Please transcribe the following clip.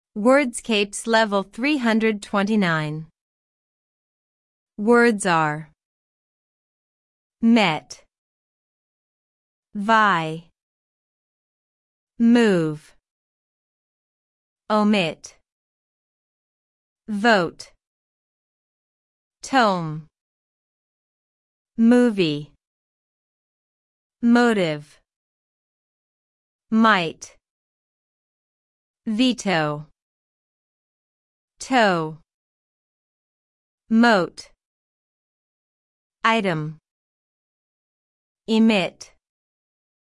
Wordscapes Level 329. Words are met, vie, move, omit, vote, tome, movie, motive, might, veto, toe, moat, item, emit.